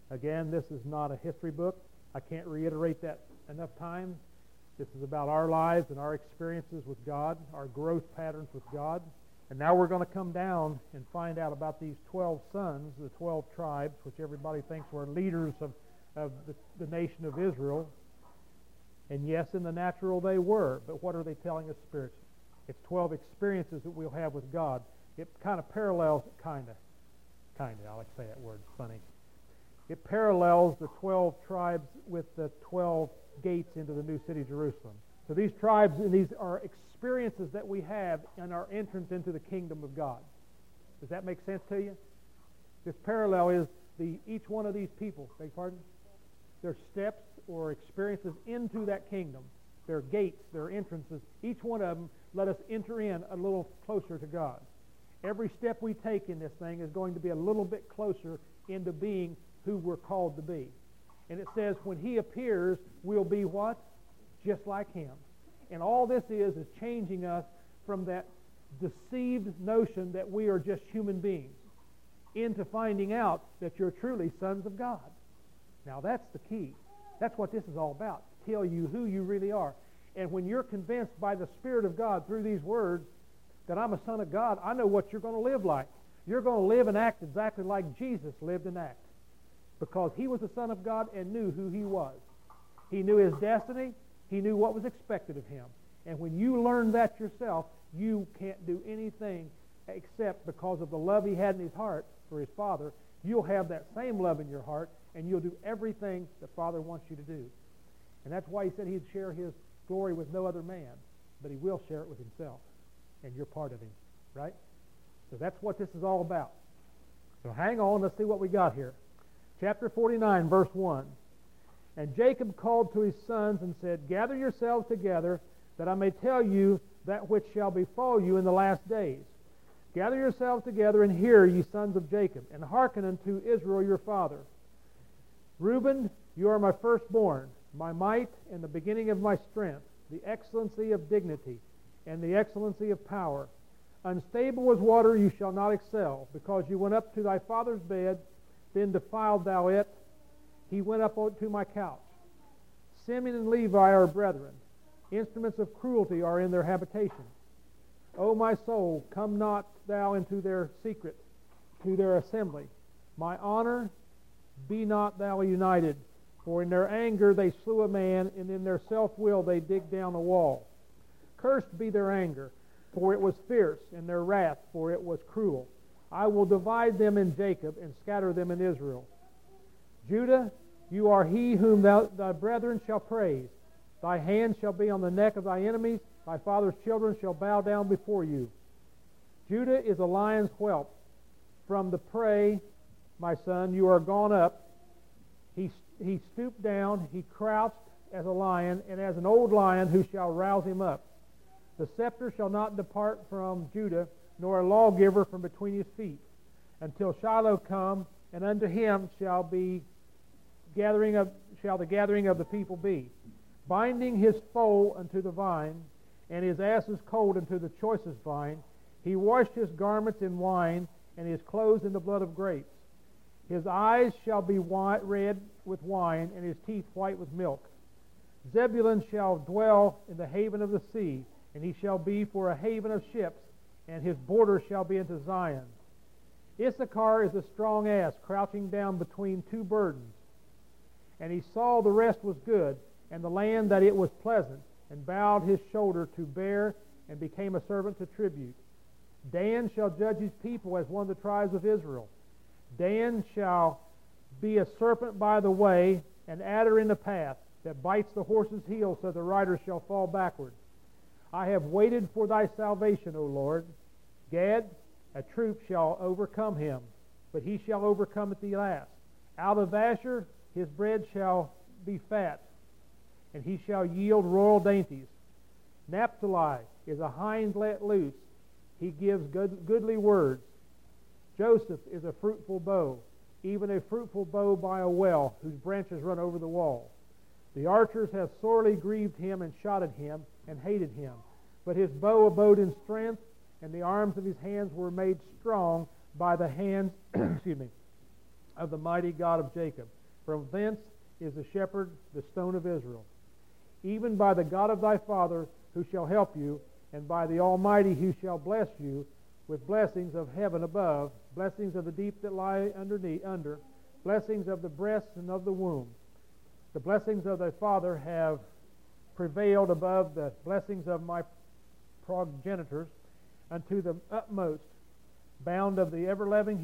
Again, this is not a history book. I can't reiterate that enough times. This is about our lives and our experiences with God, our growth patterns with God. And now we're going to come down and find out about these 12 sons, the 12 tribes, which everybody thinks were leaders of the nation of Israel. And yes, in the natural they were, but what are they telling us spiritually? It's 12 experiences that we'll have with God. It kind of parallels, I like to say that word, it's funny. It parallels the 12 tribes with the 12 gates into the new city, Jerusalem. So these tribes, and these are experiences that we have in our entrance into the kingdom of God. Does that make sense to you? This parallel is each one of these people, beg your pardon? Their steps or experiences into that kingdom. Their gates, their entrances. Each one of them let us enter in a little closer to God. Every step we take in this thing is going to be a little bit closer into being who we're called to be. And it says when He appears, we'll be what? Just like Him. And all this is changing us from that deceived notion that we are just human beings into finding out that you're truly sons of God. Now that's the key. That's what this is all about. To tell you who you really are. And when you're convinced by the Spirit of God through these words that I'm a son of God, I know what you're going to live like. You're going to live and act exactly like Jesus lived and acted. Because He was the Son of God and knew who He was. He knew His destiny. He knew what was expected of Him. And when you learn that yourself, you can't do anything except because of the love He had in His heart for His Father. You'll have that same love in your heart, and you'll do everything the Father wants you to do. And that's why He said He'd share His glory with no other man, but He will share it with Himself. And you're part of Him, right? So that's what this is all about. So hang on, let's see what we got here. Chapter 49, verse 1. And Jacob called to his sons and said, Gather yourselves together, that I may tell you that which shall befall you in the last days. Gather yourselves together and hear, ye sons of Jacob, and hearken unto Israel your father. Reuben, you are my firstborn, my might and the beginning of my strength, the excellency of dignity, and the excellency of power. Unstable as water you shall not excel, because you went up to thy father's bed, then defiled thou it. He went up to my couch. Simeon and Levi are brethren. Instruments of cruelty are in their habitation. O my soul, come not thou into their secret, to their assembly. My honor, be not thou united. For in their anger they slew a man, and in their self-will they dig down a wall. Cursed be their anger, for it was fierce, and their wrath, for it was cruel. I will divide them in Jacob, and scatter them in Israel. Judah, you are he whom thy brethren shall praise. Thy hand shall be on the neck of thy enemies. Thy father's children shall bow down before you. Judah is a lion's whelp. From the prey, my son, you are gone up. He stooped down, he crouched as a lion, and as an old lion who shall rouse him up. The scepter shall not depart from Judah, nor a lawgiver from between his feet, until Shiloh come, and unto him shall the gathering of the people be, binding his foal unto the vine, and his ass's colt unto the choicest vine. He washed his garments in wine, and his clothes in the blood of grapes. His eyes shall be red with wine, and his teeth white with milk. Zebulun shall dwell in the haven of the sea, and he shall be for a haven of ships, and his border shall be unto Zion. Issachar is a strong ass, crouching down between two burdens. And he saw the rest was good, and the land that it was pleasant, and bowed his shoulder to bear, and became a servant to tribute. Dan shall judge his people as one of the tribes of Israel. Dan shall be a serpent by the way, an adder in the path, that bites the horse's heel, so the rider shall fall backward. I have waited for thy salvation, O Lord. Gad, a troop shall overcome him, but he shall overcome at the last. Out of Asher his bread shall be fat, and he shall yield royal dainties. Naphtali is a hind let loose. He gives goodly words. Joseph is a fruitful bow, even a fruitful bow by a well, whose branches run over the wall. The archers have sorely grieved him and shot at him and hated him. But his bow abode in strength, and the arms of his hands were made strong by the hands of the mighty God of Jacob. From thence is the shepherd, the stone of Israel. Even by the God of thy father, who shall help you, and by the Almighty, who shall bless you with blessings of heaven above, blessings of the deep that lie under, blessings of the breast and of the womb. The blessings of thy father have prevailed above the blessings of my progenitors unto the utmost bound of the everlasting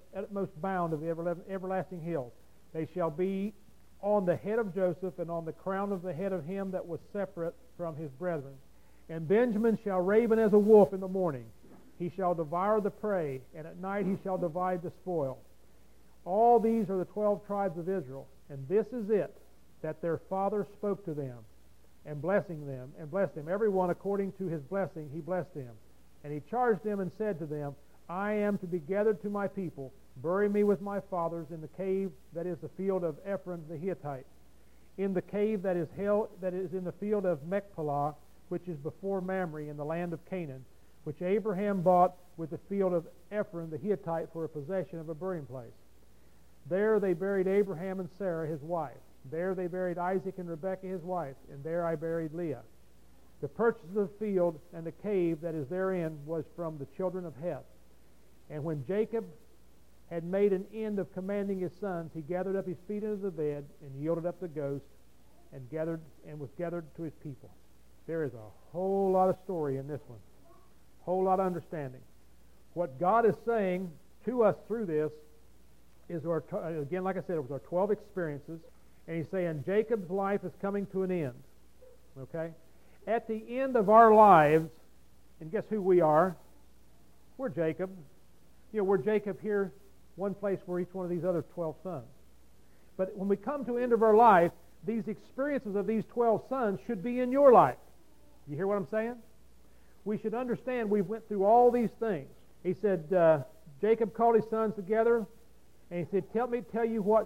hills. They shall be on the head of Joseph and on the crown of the head of him that was separate from his brethren. And Benjamin shall raven as a wolf in the morning. He shall devour the prey, and at night he shall divide the spoil. All these are the 12 tribes of Israel, and this is it, that their father spoke to them, and blessed them. Every one according to his blessing he blessed him. And he charged them and said to them, I am to be gathered to my people. Bury me with my fathers in the cave that is the field of Ephron the Hittite, in the cave that is in the field of Machpelah, which is before Mamre in the land of Canaan, which Abraham bought with the field of Ephron the Hittite for a possession of a burying place. There they buried Abraham and Sarah his wife. There they buried Isaac and Rebekah his wife, and there I buried Leah. The purchase of the field and the cave that is therein was from the children of Heth. And when Jacob had made an end of commanding his sons, he gathered up his feet into the bed and yielded up the ghost and was gathered to his people. There is a whole lot of story in this one. Whole lot of understanding. What God is saying to us through this is, again, like I said, it was our 12 experiences. And he's saying Jacob's life is coming to an end. Okay? At the end of our lives, and guess who we are? We're Jacob. We're Jacob here, one place where each one of these other 12 sons. But when we come to the end of our life, these experiences of these 12 sons should be in your life. You hear what I'm saying? We should understand we went through all these things. He said, Jacob called his sons together, and he said, tell you what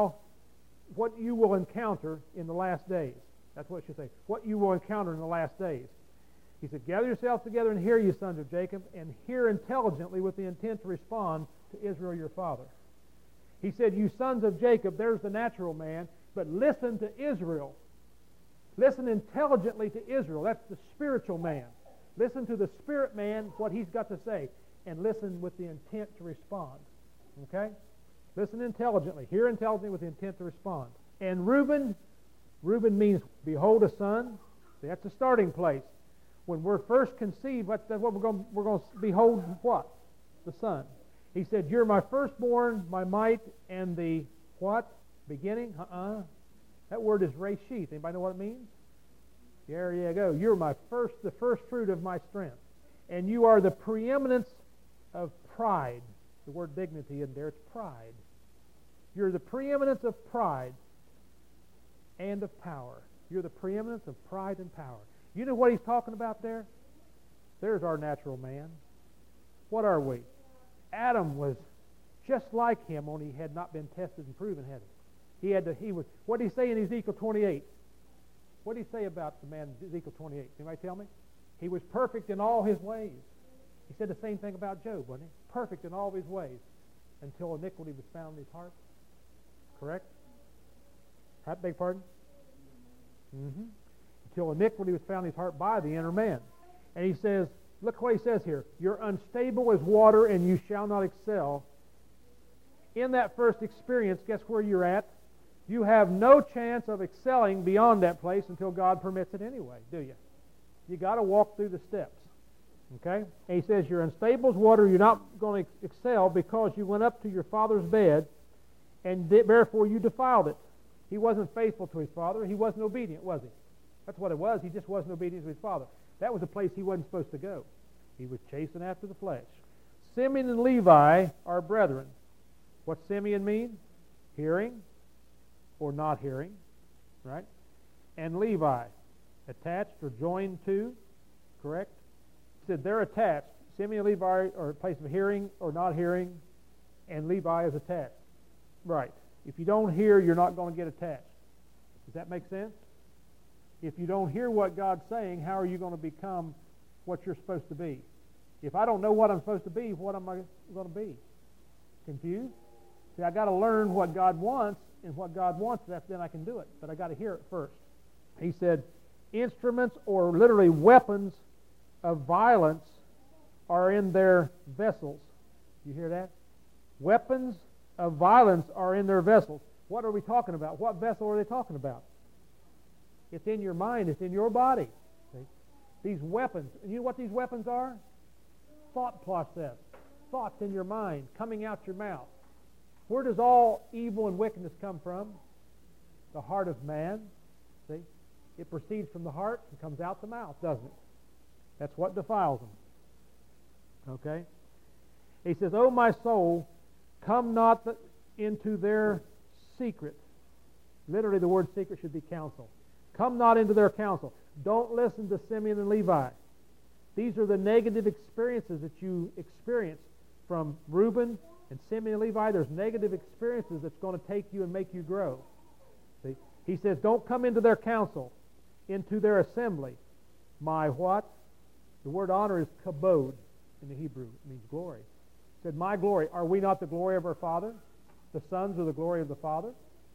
you will encounter in the last days. That's what it should say. What you will encounter in the last days. He said, gather yourselves together and hear, you sons of Jacob, and hear intelligently with the intent to respond to Israel your father. He said, you sons of Jacob, there's the natural man, but listen to Israel. Listen intelligently to Israel. That's the spiritual man. Listen to the spirit man, what he's got to say, and listen with the intent to respond. Okay? Listen intelligently. Hear intelligently with the intent to respond. And Reuben means, behold a son. See, that's the starting place. When we're first conceived, we're going to behold what? The son. He said, you're my firstborn, my might, and the what? Beginning? That word is reshith. Anybody know what it means? There you go. You're the first fruit of my strength. And you are the preeminence of pride. The word dignity in there, it's pride. You're the preeminence of pride and of power. You're the preeminence of pride and power. You know what he's talking about there? There's our natural man. What are we? Adam was just like him, only he had not been tested and proven, had he? What did he say in Ezekiel 28? What did he say about the man in Ezekiel 28? Anybody tell me? He was perfect in all his ways. He said the same thing about Job, wasn't he? Perfect in all his ways until iniquity was found in his heart. Correct? Beg pardon? Mm-hmm. Until iniquity was found in his heart by the inner man. And he says, look what he says here. You're unstable as water and you shall not excel. In that first experience, guess where you're at? You have no chance of excelling beyond that place until God permits it anyway, do you? You got to walk through the steps. Okay? And he says, you're unstable as water, you're not going to excel because you went up to your father's bed and therefore you defiled it. He wasn't faithful to his father. He wasn't obedient, was he? That's what it was. He just wasn't obedient to his father. That was a place he wasn't supposed to go. He was chasing after the flesh. Simeon and Levi are brethren. What's Simeon mean? Hearing or not hearing, right? And Levi, attached or joined to, correct? He said they're attached. Simeon and Levi are a place of hearing or not hearing, and Levi is attached. Right. If you don't hear, you're not going to get attached. Does that make sense? If you don't hear what God's saying, how are you going to become what you're supposed to be? If I don't know what I'm supposed to be, what am I going to be? Confused? See, I got to learn what God wants in what God wants, then I can do it. But I got to hear it first. He said, instruments or literally weapons of violence are in their vessels. You hear that? Weapons of violence are in their vessels. What are we talking about? What vessel are they talking about? It's in your mind. It's in your body. See? These weapons. You know what these weapons are? Thought process. Thoughts in your mind coming out your mouth. Where does all evil and wickedness come from? The heart of man. See? It proceeds from the heart and comes out the mouth, doesn't it? That's what defiles them. Okay? He says, O my soul, come not into their secret. Literally, the word secret should be counsel. Come not into their counsel. Don't listen to Simeon and Levi. These are the negative experiences that you experience from Reuben and Simeon and Levi. There's negative experiences that's going to take you and make you grow. See? He says, don't come into their counsel, into their assembly. My what? The word honor is kabod in the Hebrew. It means glory. He said, my glory. Are we not the glory of our Father? The sons are the glory of the Father.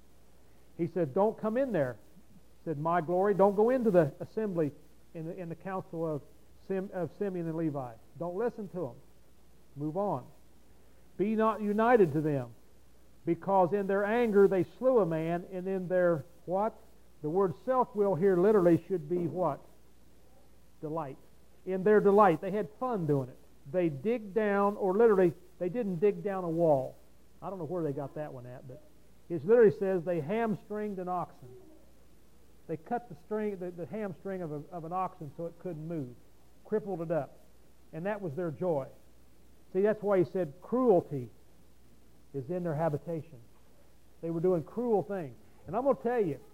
He said, don't come in there. He said, my glory. Don't go into the assembly in the council of Simeon and Levi. Don't listen to them. Move on. Be not united to them, because in their anger they slew a man, and in their what? The word self-will here literally should be what? Delight. In their delight. They had fun doing it. They dig down, or literally, they didn't dig down a wall. I don't know where they got that one at, but it literally says they hamstringed an oxen. They cut the hamstring of an oxen so it couldn't move, crippled it up, and that was their joy. See, that's why he said cruelty is in their habitation. They were doing cruel things. And I'm going to tell you,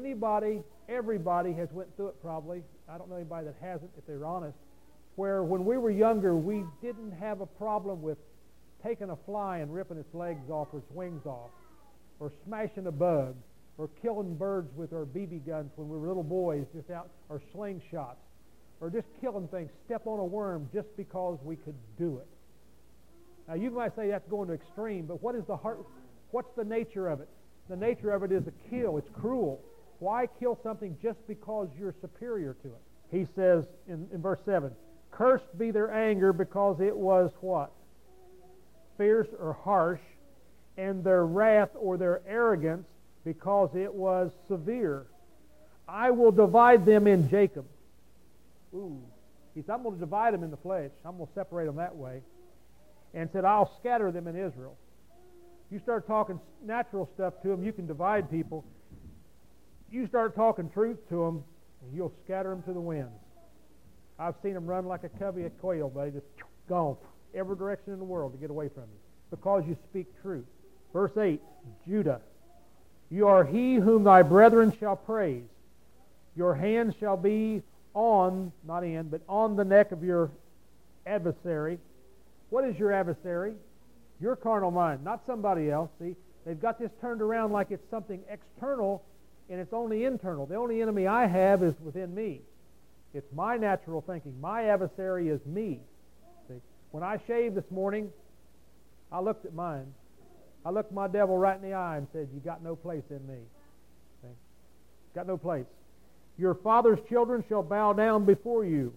everybody has went through it probably. I don't know anybody that hasn't, if they're honest, where when we were younger, we didn't have a problem with taking a fly and ripping its legs off or its wings off, or smashing a bug, or killing birds with our BB guns when we were little boys, just out, or slingshots, or just killing things, step on a worm just because we could do it. Now you might say that's going to extreme, but what is the heart? What's the nature of it? The nature of it is a kill. It's cruel. Why kill something just because you're superior to it? He says in verse 7, cursed be their anger because it was what? Fierce or harsh, and their wrath or their arrogance because it was severe. I will divide them in Jacob. Ooh. He said, I'm going to divide them in the flesh. I'm going to separate them that way. And said, I'll scatter them in Israel. You start talking natural stuff to them, you can divide people. You start talking truth to them, and you'll scatter them to the winds. I've seen them run like a covey of quail, buddy, just gone every direction in the world to get away from you, because you speak truth. Verse 8, Judah, you are he whom thy brethren shall praise. Your hand shall be on, not in, but on the neck of your adversary. What is your adversary? Your carnal mind, not somebody else. See, they've got this turned around like it's something external, and it's only internal. The only enemy I have is within me. It's my natural thinking. My adversary is me. See, when I shaved this morning, I looked at mine. I looked my devil right in the eye and said, you got no place in me. See? Got no place. Your father's children shall bow down before you.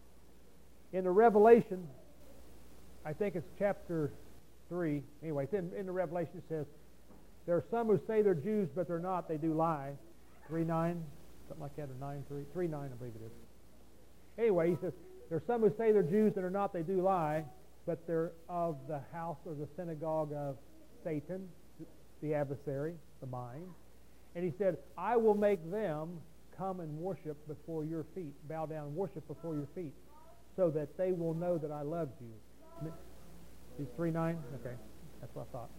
In the Revelation, I think it's chapter 3. Anyway, it's in the Revelation it says, there are some who say they're Jews, but they're not. They do lie. 3:9, something like that, or 9:3. 3:9, I believe it is. Anyway, he says, there are some who say they're Jews that are not. They do lie, but they're of the house or the synagogue of Satan, the adversary, the mind. And he said, I will make them come and worship before your feet, bow down and worship before your feet, so that they will know that I loved you. Is 3:9? Okay, that's what I thought.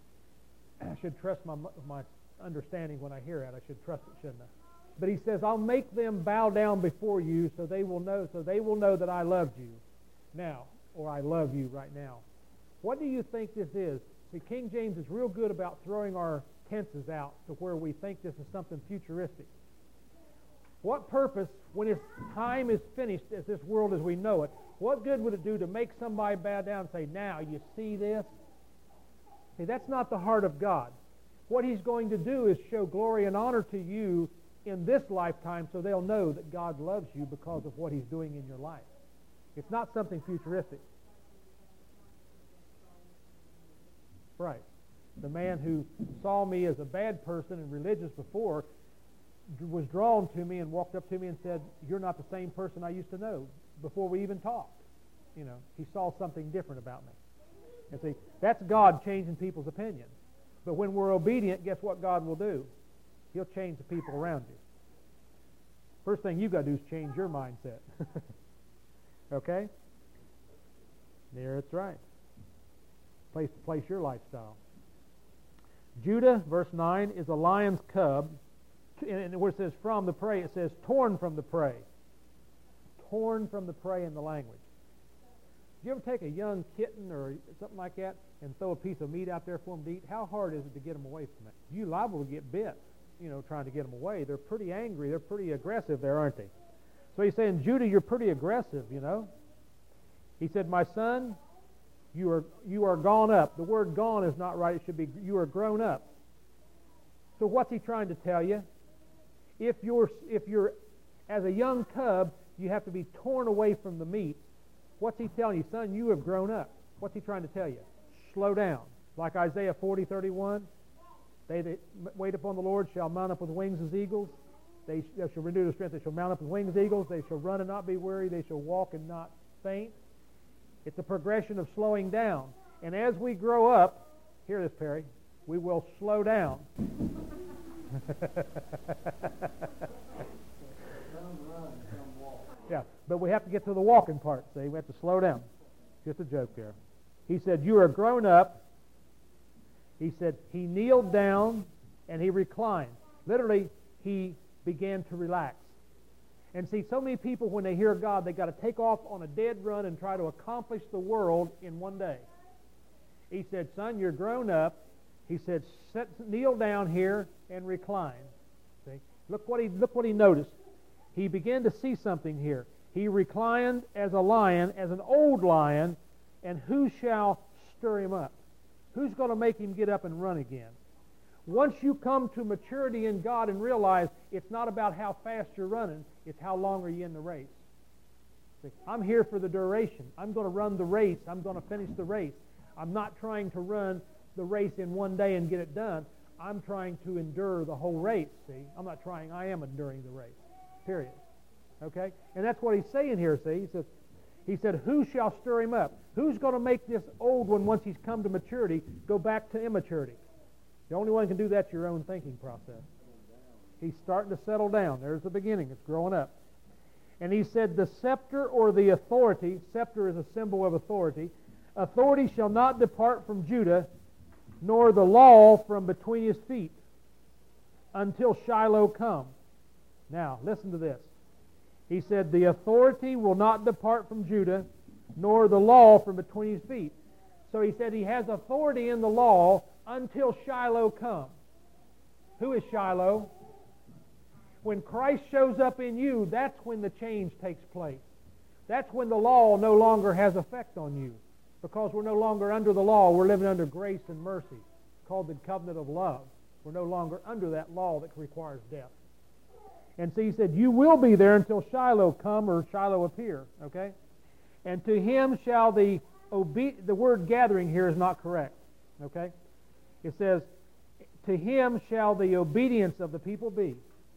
I should trust my understanding when I hear it. I should trust it, shouldn't I? But he says, I'll make them bow down before you, so they will know that I loved you now, or I love you right now. What do you think this is? See, King James is real good about throwing our tenses out to where we think this is something futuristic. What purpose, when its time is finished as this world as we know it, what good would it do to make somebody bow down and say, now, you see this? See, that's not the heart of God. What He's going to do is show glory and honor to you in this lifetime so they'll know that God loves you because of what He's doing in your life. It's not something futuristic. Right. The man who saw me as a bad person and religious before was drawn to me and walked up to me and said, "You're not the same person I used to know," before we even talked. You know, he saw something different about me. And see, that's God changing people's opinions. But when we're obedient, guess what God will do? He'll change the people around you. First thing you've got to do is change your mindset. Okay? There, it's right. Place your lifestyle. Judah, verse 9, is a lion's cub. And where it says from the prey, it says torn from the prey. Torn from the prey in the language. Do you ever take a young kitten or something like that and throw a piece of meat out there for them to eat? How hard is it to get them away from it? You're liable to get bit, trying to get them away. They're pretty angry. They're pretty aggressive there, aren't they? So he's saying, Judah, you're pretty aggressive, He said, my son, you are gone up. The word gone is not right. It should be you are grown up. So what's he trying to tell you? If you're as a young cub, you have to be torn away from the meat. What's he telling you? Son, you have grown up. What's he trying to tell you? Slow down. Like Isaiah 40:31, they that wait upon the Lord shall mount up with wings as eagles. They shall renew their strength. They shall mount up with wings as eagles. They shall run and not be weary. They shall walk and not faint. It's a progression of slowing down. And as we grow up, hear this, Perry, we will slow down. Yeah, but we have to get to the walking part, see? We have to slow down. Just a joke there. He said, you are grown up. He said, he kneeled down and he reclined. Literally, he began to relax. And see, so many people, when they hear God, they got to take off on a dead run and try to accomplish the world in one day. He said, son, you're grown up. He said, kneel down here and recline. See? Look what he noticed. He began to see something here. He reclined as a lion, as an old lion, and who shall stir him up? Who's going to make him get up and run again? Once you come to maturity in God and realize it's not about how fast you're running, it's how long are you in the race. See, I'm here for the duration. I'm going to run the race. I'm going to finish the race. I'm not trying to run the race in one day and get it done. I'm trying to endure the whole race, see? I am enduring the race. Period. Okay? And that's what he's saying here, see? He said, who shall stir him up? Who's going to make this old one, once he's come to maturity, go back to immaturity? The only one who can do that's your own thinking process. He's starting to settle down. There's the beginning. It's growing up. And he said, the scepter or the authority, scepter is a symbol of authority, authority shall not depart from Judah, nor the law from between his feet, until Shiloh come. Now, listen to this. He said, the authority will not depart from Judah, nor the law from between his feet. So he said he has authority in the law until Shiloh come. Who is Shiloh? When Christ shows up in you, that's when the change takes place. That's when the law no longer has effect on you. Because we're no longer under the law. We're living under grace and mercy, called the covenant of love. We're no longer under that law that requires death. And so he said, you will be there until Shiloh come or Shiloh appear. Okay? And to him shall the word gathering here is not correct. Okay? It says, to him shall the obedience of the people be.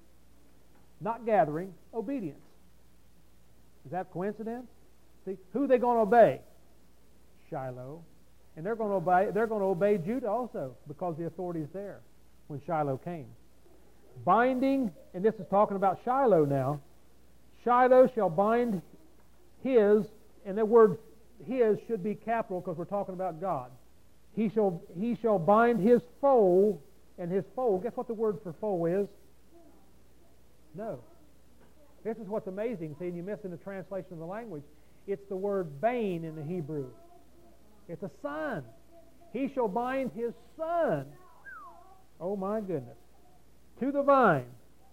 Not gathering, obedience. Is that coincidence? See, who are they going to obey? Shiloh. And they're going to obey Judah also, because the authority is there when Shiloh came. Binding, and this is talking about Shiloh now. Shiloh shall bind his, and that word his should be capital because we're talking about God. He shall bind his foal, and his foal, guess what the word for foal is? No. This is what's amazing. See, and you're missing the translation of the language. It's the word bane in the Hebrew. It's a son. He shall bind his son. Oh my goodness. To the vine.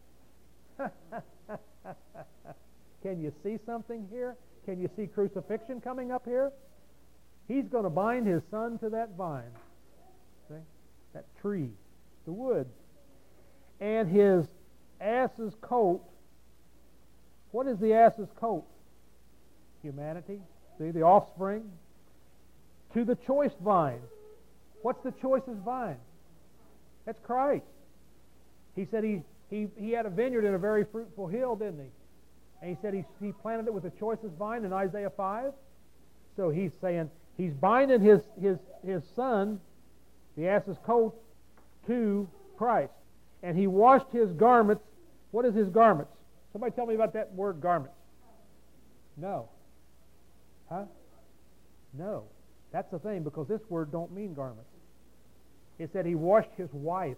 Can you see something here? Can you see crucifixion coming up here? He's going to bind his son to that vine. See? That tree. the wood. And his ass's colt. What is the ass's colt? Humanity. See, the offspring. To the choice vine. What's the choicest vine? That's Christ. He said he had a vineyard in a very fruitful hill, didn't he? And he said he planted it with the choicest vine in Isaiah 5. So he's saying he's binding his son, the ass's colt, to Christ. And he washed his garments. What is his garments? Somebody tell me about that word garments. No. Huh? No. That's the thing, because this word don't mean garments. It said he washed his wife.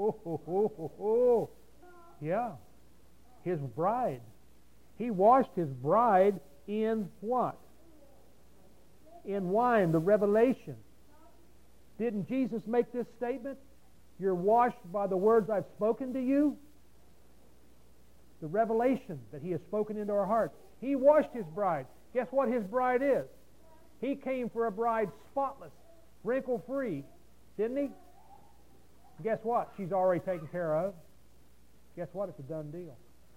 Yeah. His bride. He washed his bride in what? In wine, the revelation. Didn't Jesus make this statement? You're washed by the words I've spoken to you. The revelation that he has spoken into our hearts. He washed his bride. Guess what his bride is? He came for a bride spotless, wrinkle-free, didn't he? Guess what? She's already taken care of. Guess what? It's a done deal.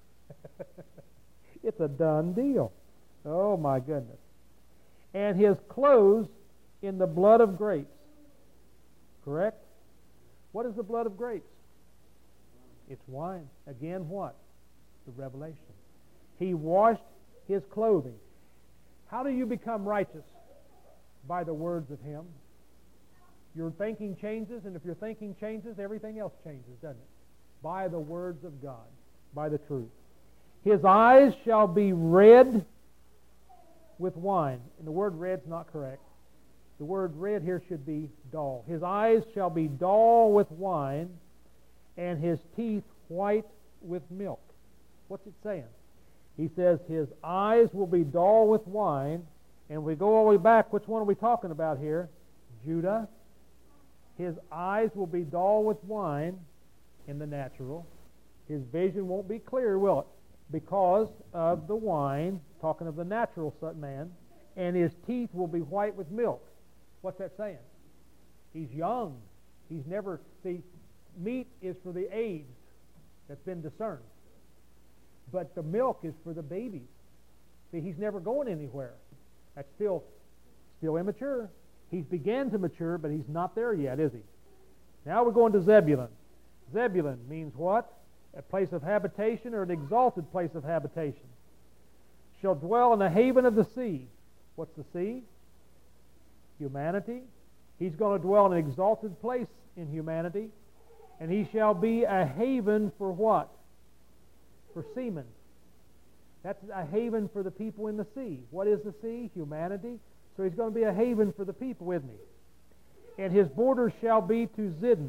It's a done deal. Oh, my goodness. And his clothes in the blood of grapes. Correct? What is the blood of grapes? It's wine. Again, what? The revelation. He washed his clothing. How do you become righteous? By the words of him. Your thinking changes, and if your thinking changes, everything else changes, doesn't it? By the words of God, by the truth. His eyes shall be red with wine. And the word red's not correct. The word red here should be dull. His eyes shall be dull with wine, and his teeth white with milk. What's it saying? He says his eyes will be dull with wine. And we go all the way back. Which one are we talking about here? Judah. His eyes will be dull with wine in the natural. His vision won't be clear, will it? Because of the wine, talking of the natural man. And his teeth will be white with milk. What's that saying? He's young. He's never... See, meat is for the aged that's been discerned. But the milk is for the babies. See, he's never going anywhere. That's still immature. He's began to mature, but he's not there yet, is he? Now we're going to Zebulun. Zebulun means what? A place of habitation, or an exalted place of habitation. Shall dwell in the haven of the sea. What's the sea? Humanity. He's going to dwell in an exalted place in humanity. And he shall be a haven for what? For seamen. That's a haven for the people in the sea. What is the sea? Humanity. So he's going to be a haven for the people, isn't he? And his border shall be to Zidon.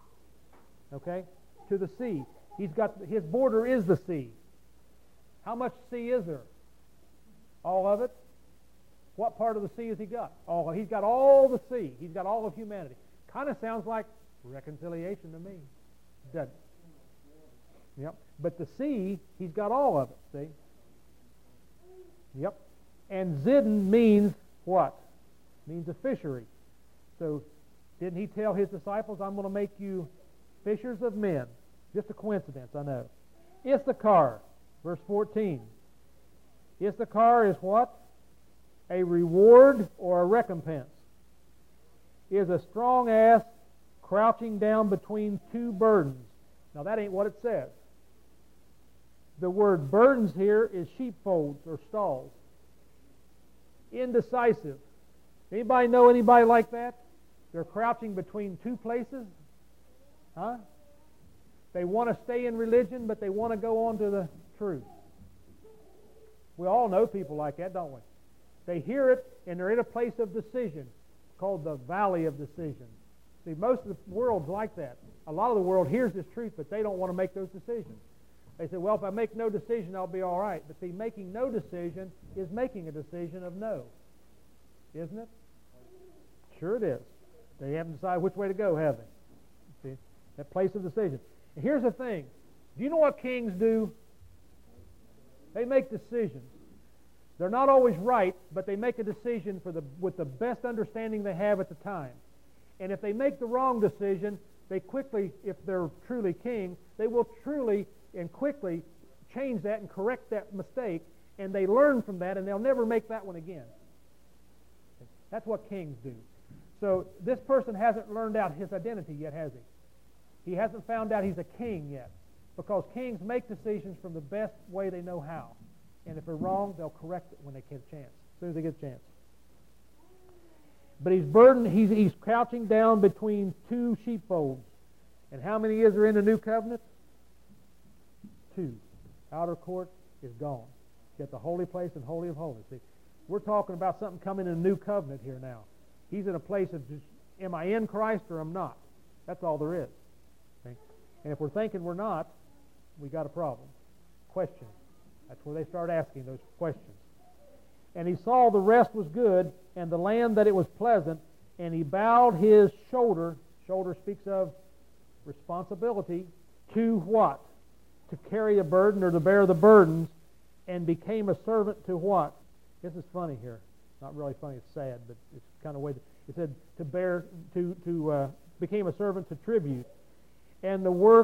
Okay? To the sea. His border is the sea. How much sea is there? All of it? What part of the sea has he got? He's got all the sea. He's got all of humanity. Kind of sounds like reconciliation to me. Doesn't it? Yep. But the sea, he's got all of it, see? Yep. And Zidon means what? Means a fishery. So, didn't he tell his disciples, I'm going to make you fishers of men? Just a coincidence, I know. Issachar, verse 14. Issachar is what? A reward or a recompense. Is a strong ass crouching down between two burdens. Now that ain't what it says. The word burdens here is sheepfolds or stalls. Indecisive. Anybody know anybody like that? They're crouching between two places? Huh? They want to stay in religion, but they want to go on to the truth. We all know people like that, don't we? They hear it, and they're in a place of decision called the valley of decision. See, most of the world's like that. A lot of the world hears this truth, but they don't want to make those decisions. They say, well, if I make no decision, I'll be all right. But see, making no decision is making a decision of no. Isn't it? Sure it is. They haven't decided which way to go, have they? See, that place of decision. And here's the thing. Do you know what kings do? They make decisions. They're not always right, but they make a decision with the best understanding they have at the time. And if they make the wrong decision, they quickly, if they're truly king, they will truly and quickly change that and correct that mistake, and they learn from that, and they'll never make that one again. That's what kings do. So this person hasn't learned out his identity yet, has he? He hasn't found out he's a king yet, because kings make decisions from the best way they know how. And if they're wrong, they'll correct it when they get a chance, as soon as they get a chance. But he's burdened, he's crouching down between two sheepfolds. And how many is there in the new covenant? 2. Outer court is gone. Get the holy place and holy of holies. See, we're talking about something coming in a new covenant here now. He's in a place of just, am I in Christ or am not? That's all there is. Okay? And if we're thinking we're not, we got a problem. Question. That's where they start asking those questions. And he saw the rest was good, and the land that it was pleasant, and he bowed his shoulder. Shoulder speaks of responsibility. To what? To carry a burden or to bear the burdens, and became a servant to what? This is funny here. Not really funny, it's sad, but it's kind of way it said became a servant to tribute. And the word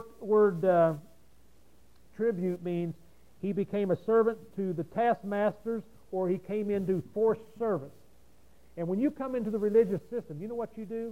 tribute means he became a servant to the taskmasters, or he came into forced service. And when you come into the religious system, you know what you do?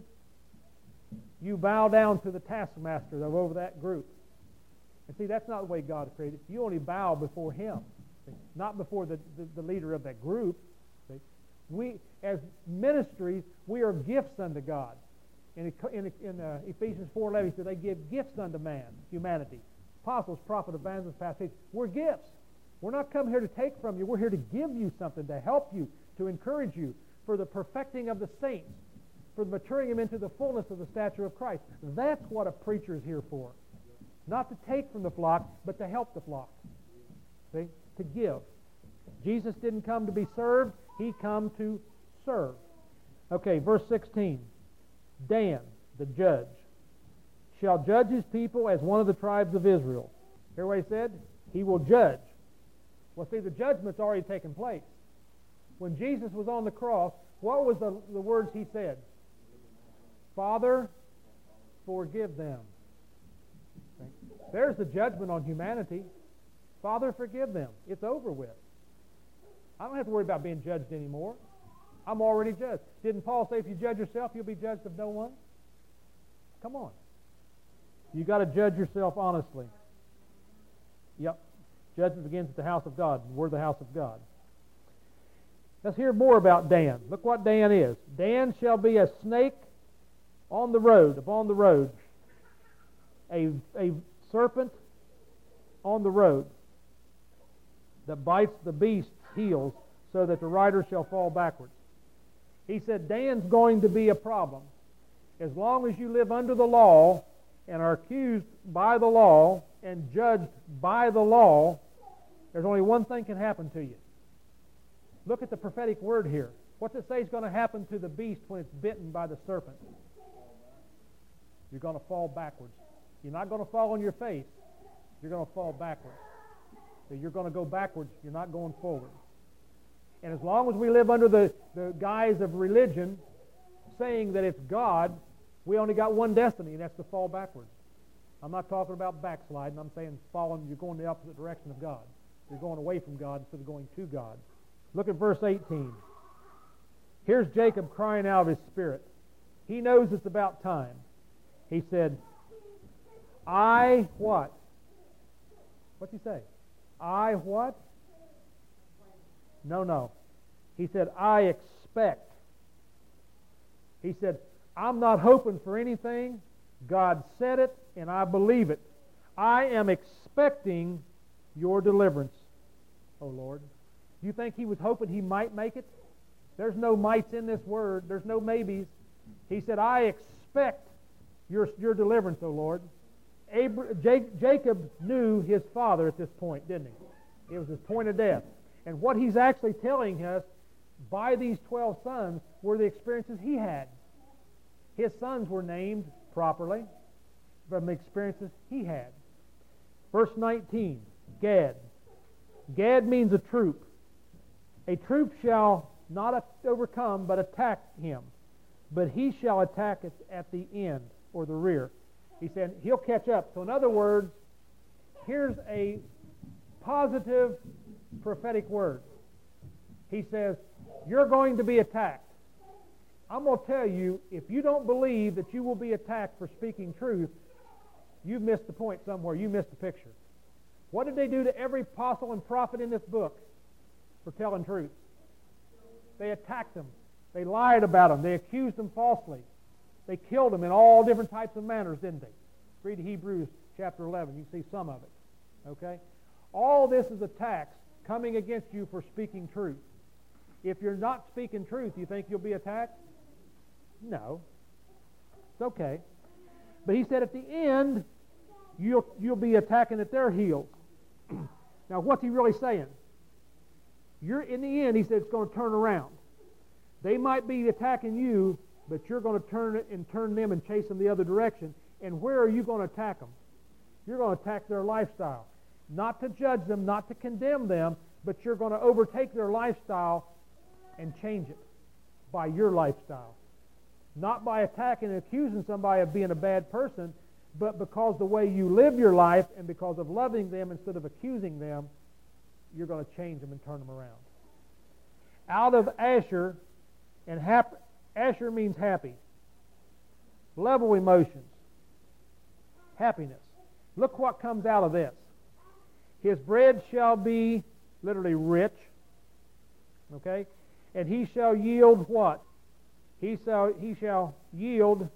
You bow down to the taskmaster over that group. And see, that's not the way God created it. You only bow before Him, not before the leader of that group. We, as ministries, we are gifts unto God. In Ephesians 4:11, he said they give gifts unto man, humanity. Apostles, prophets, evangelists, pastors. We're gifts. We're not come here to take from you. We're here to give you something, to help you, to encourage you, for the perfecting of the saints, for maturing them into the fullness of the stature of Christ. That's what a preacher is here for. Not to take from the flock, but to help the flock. See? To give. Jesus didn't come to be served. He come to serve. Okay, verse 16. Dan, the judge, shall judge his people as one of the tribes of Israel. Hear what he said? He will judge. Well, see, the judgment's already taken place. When Jesus was on the cross, what was the words he said? Father, forgive them. Okay. There's the judgment on humanity. Father, forgive them. It's over with. I don't have to worry about being judged anymore. I'm already judged. Didn't Paul say if you judge yourself, you'll be judged of no one? Come on. You've got to judge yourself honestly. Yep. Judgment begins at the house of God. We're the house of God. Let's hear more about Dan. Look what Dan is. Dan shall be a snake on the road, upon the road. A serpent on the road that bites the beast's heels so that the rider shall fall backwards. He said Dan's going to be a problem. As long as you live under the law and are accused by the law and judged by the law, there's only one thing can happen to you. Look at the prophetic word here. What's it say is going to happen to the beast when it's bitten by the serpent? You're going to fall backwards. You're not going to fall on your face. You're going to fall backwards. So you're going to go backwards. You're not going forward. And as long as we live under the guise of religion, saying that it's God, we only got one destiny, and that's to fall backwards. I'm not talking about backsliding. I'm saying falling, you're going the opposite direction of God. You're going away from God instead of going to God. Look at verse 18. Here's Jacob crying out of his spirit. He knows it's about time. He said, I what? What's he say? I what? No. He said, I expect. He said, I'm not hoping for anything. God said it, and I believe it. I am expecting your deliverance, O Lord. You think he was hoping he might make it? There's no mights in this word. There's no maybes. He said, I expect your deliverance, O Lord. Jacob knew his father at this point, didn't he? It was his point of death. And what he's actually telling us by these 12 sons were the experiences he had. His sons were named properly from the experiences he had. Verse 19, Gad. Gad means a troop. A troop shall not overcome, but attack him. But he shall attack it at the end, or the rear. He said he'll catch up. So in other words, here's a positive prophetic word. He says, you're going to be attacked. I'm going to tell you, if you don't believe that you will be attacked for speaking truth, you've missed the point somewhere. You missed the picture. What did they do to every apostle and prophet in this book for telling truth? They attacked them. They lied about them. They accused them falsely. They killed them in all different types of manners, didn't they? Read Hebrews chapter 11. You can see some of it. Okay? All this is attacks coming against you for speaking truth. If you're not speaking truth, you think you'll be attacked? No. It's okay. But he said at the end, you'll be attacking at their heels. Now, what's he really saying? In the end, he said it's going to turn around. They might be attacking you, but you're going to turn them and chase them the other direction. And where are you going to attack them? You're going to attack their lifestyle. Not to judge them, not to condemn them, but you're going to overtake their lifestyle and change it by your lifestyle. Not by attacking and accusing somebody of being a bad person, but because the way you live your life and because of loving them instead of accusing them, you're going to change them and turn them around. Out of Asher, and Asher means happy. Level emotions. Happiness. Look what comes out of this. His bread shall be literally rich. Okay? And he shall yield what? He shall yield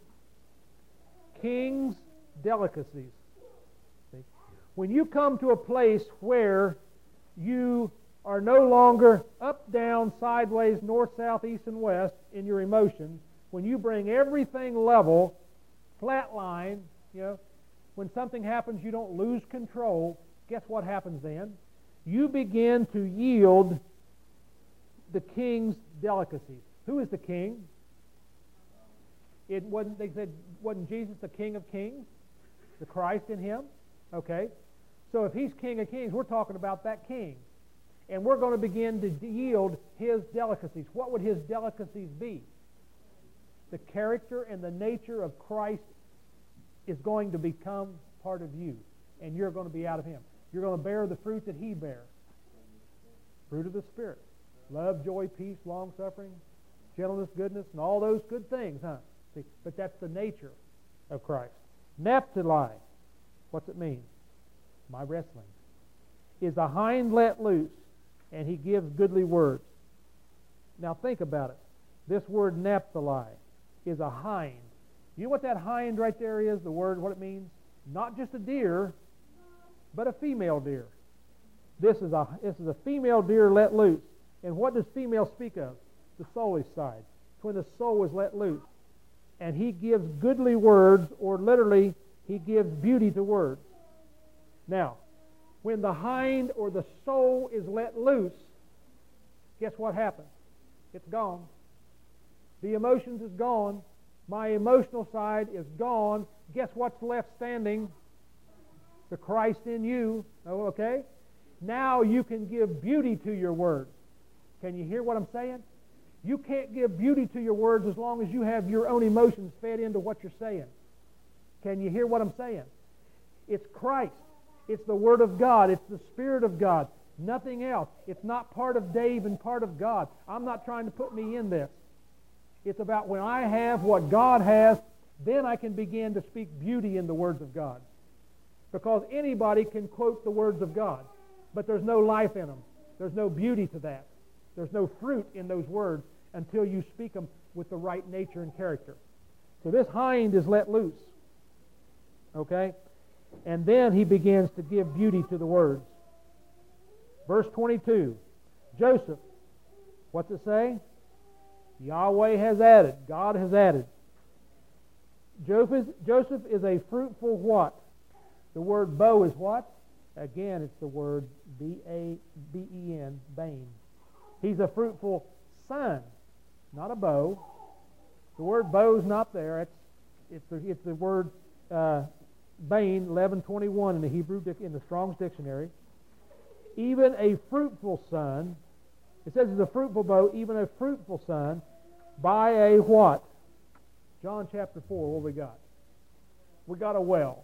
king's delicacies. See? When you come to a place where you are no longer up, down, sideways, north, south, east, and west in your emotions, when you bring everything level, flat line, when something happens you don't lose control, guess what happens then? You begin to yield the king's delicacies. Who is the king? They said, wasn't Jesus the King of Kings? The Christ in him? Okay. So if he's King of Kings, we're talking about that king. And we're going to begin to yield his delicacies. What would his delicacies be? The character and the nature of Christ is going to become part of you. And you're going to be out of him. You're going to bear the fruit that he bears. Fruit of the Spirit. Love, joy, peace, long-suffering, gentleness, goodness, and all those good things, huh? See, but that's the nature of Christ. Naphtali, what's it mean? My wrestling. Is a hind let loose, and he gives goodly words. Now think about it. This word Naphtali is a hind. You know what that hind right there is, the word, what it means? Not just a deer, but a female deer. This is a female deer let loose. And what does female speak of? The soulish side. It's when the soul is let loose. And he gives goodly words, or literally, he gives beauty to words. Now, when the hind or the soul is let loose, guess what happens? It's gone. The emotions is gone. My emotional side is gone. Guess what's left standing? The Christ in you. Oh, okay? Now you can give beauty to your words. Can you hear what I'm saying? You can't give beauty to your words as long as you have your own emotions fed into what you're saying. Can you hear what I'm saying? It's Christ. It's the Word of God. It's the Spirit of God. Nothing else. It's not part of Dave and part of God. I'm not trying to put me in this. It's about when I have what God has, then I can begin to speak beauty in the words of God. Because anybody can quote the words of God, but there's no life in them. There's no beauty to that. There's no fruit in those words until you speak them with the right nature and character. So this hind is let loose. Okay? And then he begins to give beauty to the words. Verse 22. Joseph. What's it say? Yahweh has added. God has added. Joseph is a fruitful what? The word bow is what? Again, it's the word B-A-B-E-N, bane. He's a fruitful son, not a bow. The word bow is not there. It's the word bane, 11:21 in the Hebrew in the Strong's dictionary. Even a fruitful son. It says it's a fruitful bow, even a fruitful son, by a what? John chapter 4. What we got? we got a well.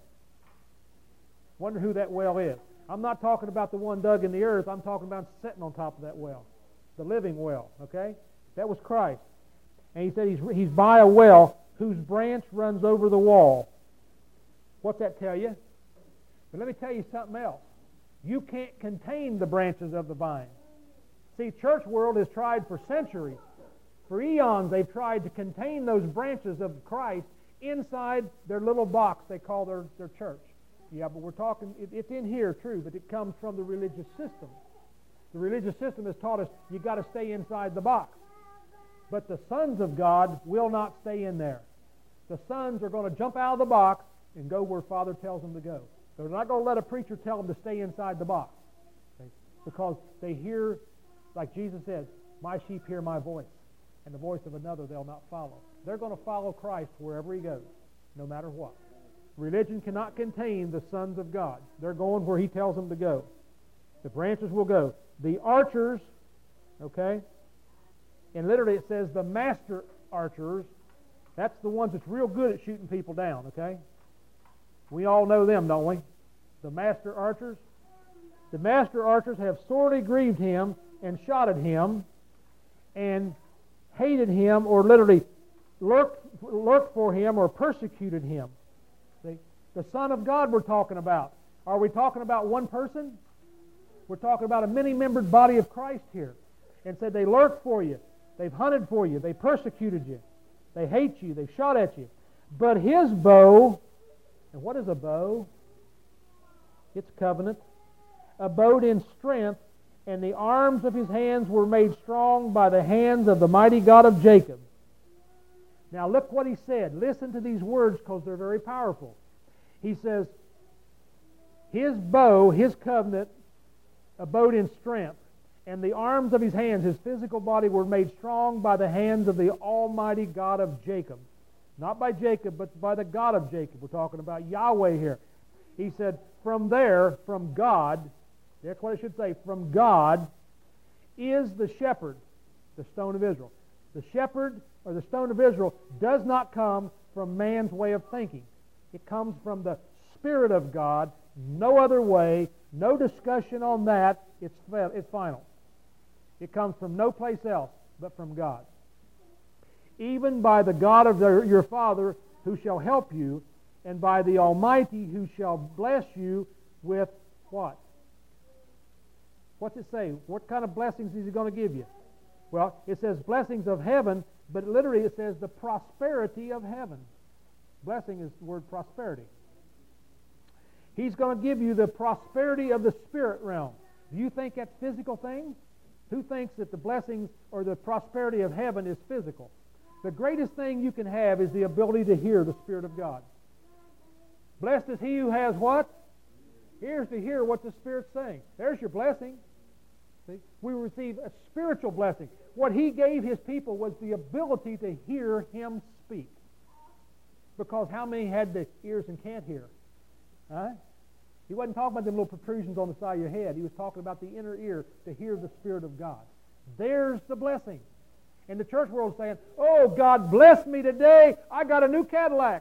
Wonder who that well is. I'm not talking about the one dug in the earth. I'm talking about sitting on top of that well, the living well, okay? That was Christ. And he said he's by a well whose branch runs over the wall. What's that tell you? But let me tell you something else. You can't contain the branches of the vine. See, church world has tried for centuries, for eons, they've tried to contain those branches of Christ inside their little box they call their church. Yeah, but we're talking, it's in here, true, but it comes from the religious system. The religious system has taught us you got to stay inside the box. But the sons of God will not stay in there. The sons are going to jump out of the box and go where Father tells them to go. They're not going to let a preacher tell them to stay inside the box. Okay? Because they hear, like Jesus says, my sheep hear my voice, and the voice of another they'll not follow. They're going to follow Christ wherever He goes, no matter what. Religion cannot contain the sons of God. They're going where He tells them to go. The branches will go. The archers, okay, and literally it says the master archers, that's the ones that's real good at shooting people down, okay? We all know them, don't we? The master archers. The master archers have sorely grieved Him and shot at Him and hated Him, or literally lurked for Him or persecuted Him. See? The Son of God we're talking about. Are we talking about one person? We're talking about a many-membered body of Christ here. And said they lurked for you. They've hunted for you. They persecuted you. They hate you. They shot at you. But His bow, and what is a bow? It's covenant. Abode in strength, and the arms of His hands were made strong by the hands of the mighty God of Jacob. Now look what He said. Listen to these words because they're very powerful. He says, His bow, His covenant, abode in strength, and the arms of His hands, His physical body, were made strong by the hands of the Almighty God of Jacob. Not by Jacob, but by the God of Jacob. We're talking about Yahweh here. He said, from there, from God, that's what it should say, from God is the shepherd, the stone of Israel. The shepherd, or the stone of Israel, does not come from man's way of thinking. It comes from the Spirit of God, no other way, no discussion on that. It's final. It comes from no place else but from God. Even by the God of your Father who shall help you, and by the Almighty who shall bless you with what? What's it say? What kind of blessings is He going to give you? Well, it says blessings of heaven, but literally it says the prosperity of heaven. Blessing is the word prosperity. He's going to give you the prosperity of the spirit realm. Do you think that's physical things? Who thinks that the blessings or the prosperity of heaven is physical? The greatest thing you can have is the ability to hear the Spirit of God. Blessed is he who has what? Ears to hear what the Spirit's saying. There's your blessing. See? We receive a spiritual blessing. What He gave His people was the ability to hear Him speak. Because how many had the ears and can't hear? Huh? He wasn't talking about them little protrusions on the side of your head. He was talking about the inner ear to hear the Spirit of God. There's the blessing. And the church world is saying, oh, God bless me today. I got a new Cadillac.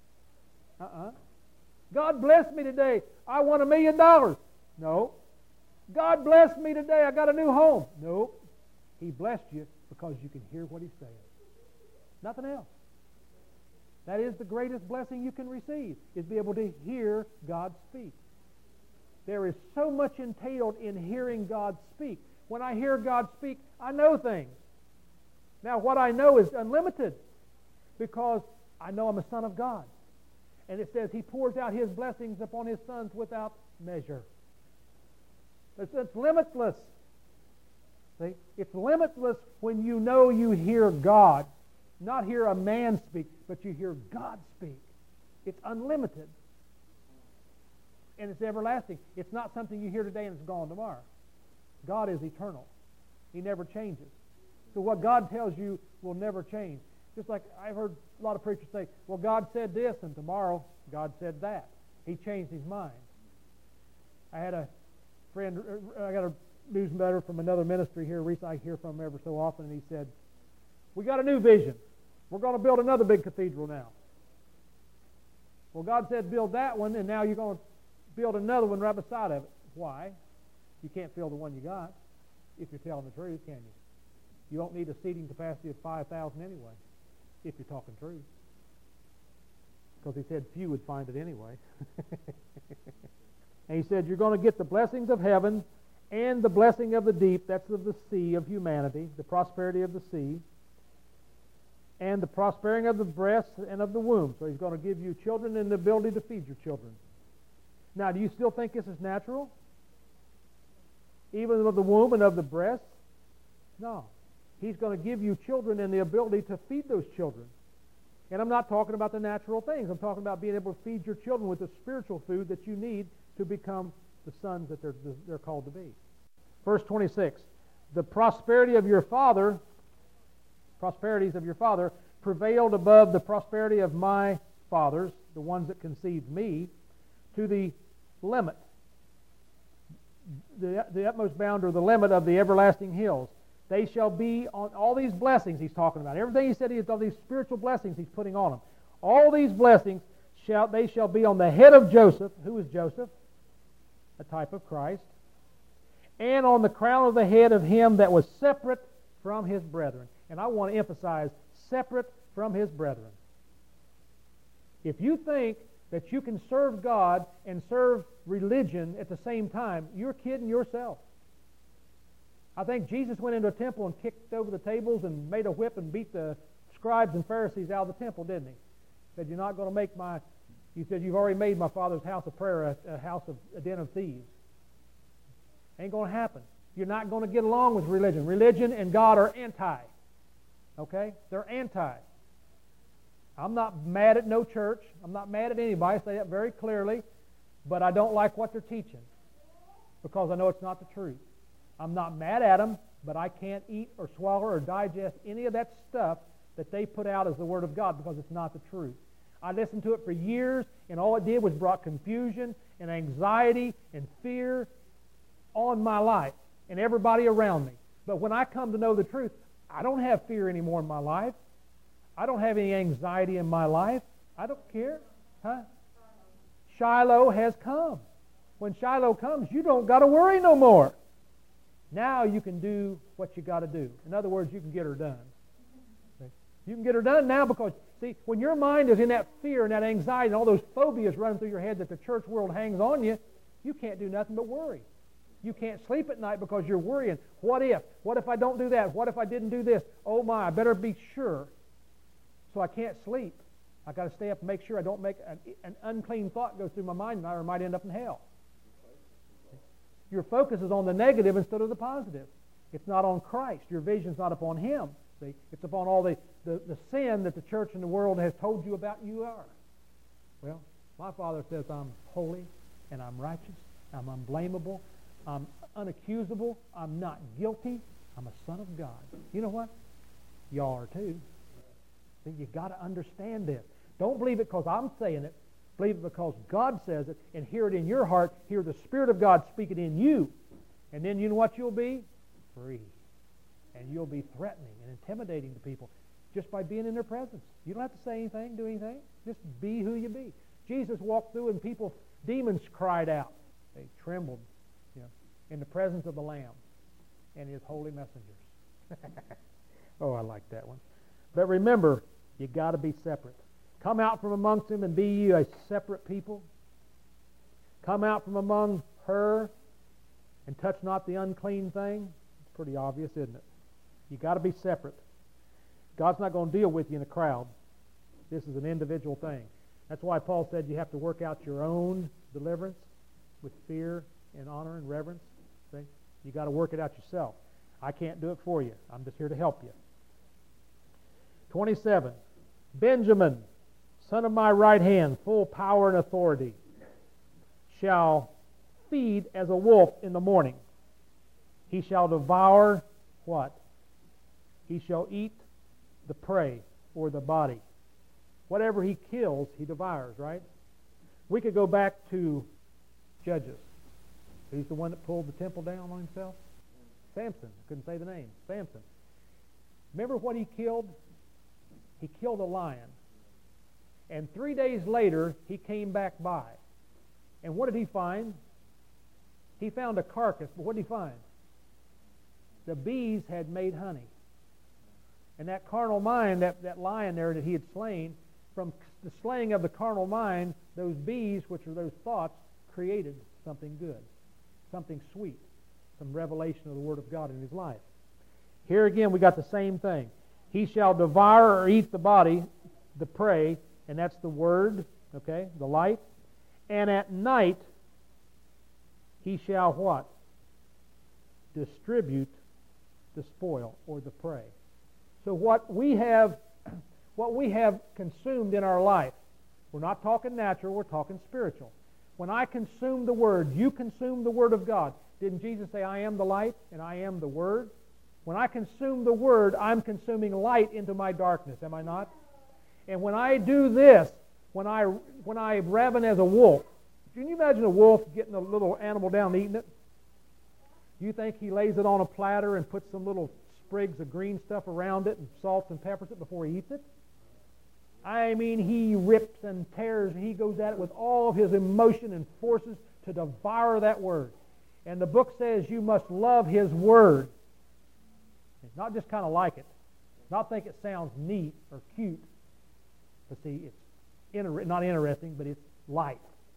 God bless me today. I won $1 million. No. God bless me today. I got a new home. No. He blessed you because you can hear what He's saying. Nothing else. That is the greatest blessing you can receive, is be able to hear God speak. There is so much entailed in hearing God speak. When I hear God speak, I know things. Now, what I know is unlimited because I know I'm a son of God. And it says He pours out His blessings upon His sons without measure. It's limitless. See? It's limitless when you know you hear God. Not hear a man speak, but you hear God speak. It's unlimited. And it's everlasting. It's not something you hear today and it's gone tomorrow. God is eternal. He never changes. So what God tells you will never change. Just like I've heard a lot of preachers say, well, God said this, and tomorrow God said that. He changed His mind. I had a friend, I got a newsletter from another ministry here recently. I hear from him ever so often, and he said, we got a new vision. We're going to build another big cathedral now. Well, God said build that one, and now you're going to build another one right beside of it. Why? You can't fill the one you got if you're telling the truth, can you? You don't need a seating capacity of 5,000 anyway, if you're talking truth. Because he said few would find it anyway. And he said, you're going to get the blessings of heaven and the blessing of the deep, that's of the sea, of humanity, the prosperity of the sea, and the prospering of the breast and of the womb. So he's going to give you children and the ability to feed your children. Now, do you still think this is natural? Even of the womb and of the breast? No. He's going to give you children and the ability to feed those children. And I'm not talking about the natural things. I'm talking about being able to feed your children with the spiritual food that you need to become the sons that they're called to be. Verse 26, the prosperities of your father prevailed above the prosperity of my fathers, the ones that conceived me, to the limit, the utmost boundary, the limit of the everlasting hills. They shall be on all these blessings he's talking about. Everything he said, all these spiritual blessings he's putting on them. All these blessings, they shall be on the head of Joseph. Who is Joseph? A type of Christ. And on the crown of the head of him that was separate from his brethren. And I want to emphasize, separate from his brethren. If you think that you can serve God and serve religion at the same time, you're kidding yourself. I think Jesus went into a temple and kicked over the tables and made a whip and beat the scribes and Pharisees out of the temple, didn't he? He said, you're not going to make he said, you've already made my Father's house of prayer a den of thieves. Ain't going to happen. You're not going to get along with religion. Religion and God are anti. Okay? They're anti. I'm not mad at no church. I'm not mad at anybody. I say that very clearly. But I don't like what they're teaching because I know it's not the truth. I'm not mad at them, but I can't eat or swallow or digest any of that stuff that they put out as the Word of God because it's not the truth. I listened to it for years, and all it did was brought confusion and anxiety and fear on my life and everybody around me. But when I come to know the truth, I don't have fear anymore in my life. I don't have any anxiety in my life. I don't care. Huh? Shiloh has come. When Shiloh comes, you don't got to worry no more. Now you can do what you got to do. In other words, you can get her done. Okay? You can get her done now because, see, when your mind is in that fear and that anxiety and all those phobias running through your head that the church world hangs on you, you can't do nothing but worry. You can't sleep at night because you're worrying. What if? What if I don't do that? What if I didn't do this? Oh my, I better be sure. So I can't sleep. I got to stay up and make sure I don't make an unclean thought go through my mind, or I might end up in hell. Your focus is on the negative instead of the positive. It's not on Christ. Your vision's not upon Him. See? It's upon all the sin that the church and the world has told you about you are. Well, my Father says I'm holy and I'm righteous. I'm unblameable. I'm unaccusable. I'm not guilty. I'm a son of God. You know what? Y'all are too. See, you've got to understand this. Don't believe it because I'm saying it. Believe it because God says it, and hear it in your heart. Hear the Spirit of God speak it in you. And then you know what you'll be? Free. And you'll be threatening and intimidating to people just by being in their presence. You don't have to say anything, do anything. Just be who you be. Jesus walked through and demons cried out. They trembled, in the presence of the Lamb and His holy messengers. Oh, I like that one. But remember, you got to be separate. Come out from amongst them and be ye a separate people. Come out from among her and touch not the unclean thing. It's pretty obvious, isn't it? You got to be separate. God's not going to deal with you in a crowd. This is an individual thing. That's why Paul said you have to work out your own deliverance with fear and honor and reverence. See? You got to work it out yourself. I can't do it for you. I'm just here to help you. 27. Benjamin, son of my right hand, full power and authority, shall feed as a wolf in the morning. He shall devour what? He shall eat the prey or the body. Whatever he kills, he devours, right? We could go back to Judges. He's the one that pulled the temple down on himself? Samson. I couldn't say the name. Samson. Remember what he killed? He killed a lion. And 3 days later, he came back by. And what did he find? He found a carcass, but what did he find? The bees had made honey. And that carnal mind, that lion there that he had slain, from the slaying of the carnal mind, those bees, which are those thoughts, created something good, something sweet, some revelation of the Word of God in his life. Here again, we got the same thing. He shall devour or eat the body, the prey, and that's the Word, okay, the light. And at night, he shall what? Distribute the spoil or the prey. So what we have consumed in our life, we're not talking natural, we're talking spiritual. When I consume the Word, you consume the Word of God. Didn't Jesus say, I am the light and I am the Word? When I consume the Word, I'm consuming light into my darkness, am I not? And when I do this, when I raven as a wolf, can you imagine a wolf getting a little animal down and eating it? Do you think he lays it on a platter and puts some little sprigs of green stuff around it and salts and peppers it before he eats it? I mean, he rips and tears and he goes at it with all of his emotion and forces to devour that Word. And the book says you must love His Word. Not just kind of like it. Not think it sounds neat or cute. But see, it's not interesting, but it's life.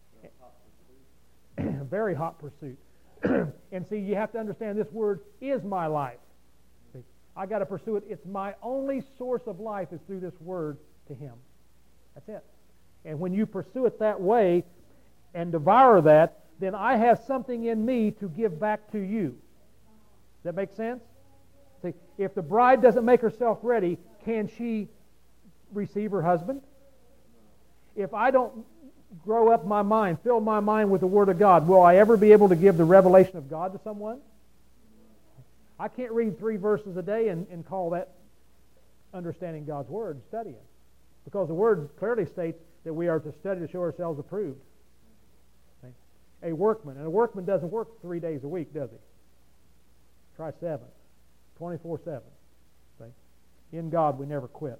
Very hot pursuit. And see, you have to understand this Word is my life. See, I got to pursue it. It's my only source of life is through this Word to Him. That's it. And when you pursue it that way and devour that, then I have something in me to give back to you. Does that make sense? See, if the bride doesn't make herself ready, can she receive her husband? If I don't grow up my mind, fill my mind with the Word of God, will I ever be able to give the revelation of God to someone? I can't read 3 verses a day and call that understanding God's Word and studying. Because the Word clearly states that we are to study to show ourselves approved. Okay? A workman. And a workman doesn't work 3 days a week, does he? Try 7. 24/7. Okay? In God we never quit.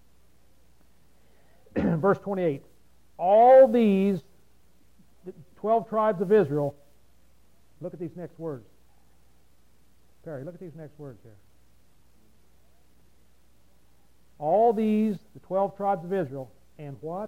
Verse 28. All these 12 tribes of Israel, look at these next words. Perry, look at these next words here. All these, the 12 tribes of Israel, and what?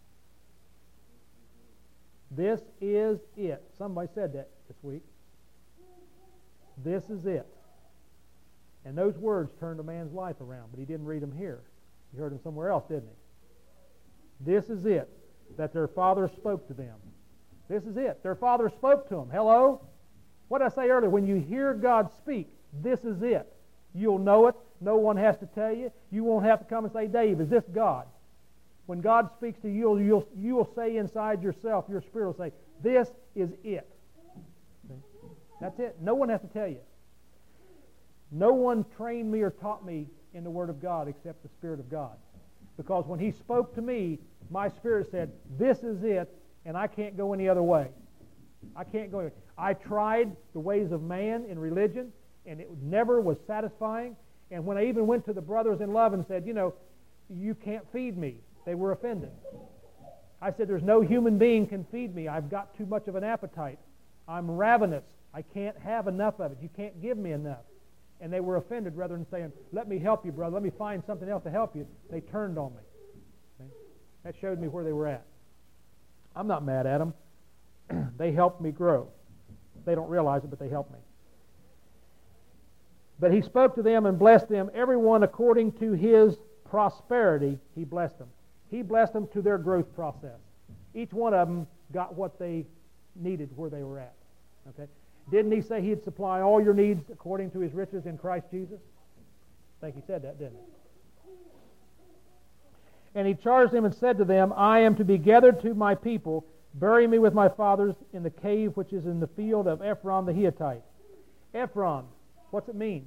This is it. Somebody said that this week. This is it. And those words turned a man's life around, but he didn't read them here. He heard them somewhere else, didn't he? This is it, that their father spoke to them. This is it. Their father spoke to them. Hello? What did I say earlier? When you hear God speak, this is it. You'll know it. No one has to tell you. You won't have to come and say, Dave, is this God? When God speaks to you, you will say inside yourself, your spirit will say, this is it. See? That's it. No one has to tell you. No one trained me or taught me in the Word of God except the Spirit of God. Because when He spoke to me, my spirit said, this is it, and I can't go any other way. I can't go. I tried the ways of man in religion, and it never was satisfying. And when I even went to the brothers in love and said, you can't feed me, they were offended. I said, there's no human being can feed me. I've got too much of an appetite. I'm ravenous. I can't have enough of it. You can't give me enough. And they were offended rather than saying, let me help you, brother. Let me find something else to help you. They turned on me. Okay? That showed me where they were at. I'm not mad at them. They helped me grow. They don't realize it, but they helped me. But He spoke to them and blessed them, everyone according to his prosperity. He blessed them. He blessed them to their growth process. Each one of them got what they needed where they were at. Okay? Didn't He say He'd supply all your needs according to His riches in Christ Jesus? I think He said that, didn't He? And He charged them and said to them, I am to be gathered to my people. Bury me with my fathers in the cave which is in the field of Ephron the Hittite. Ephron, what's it mean?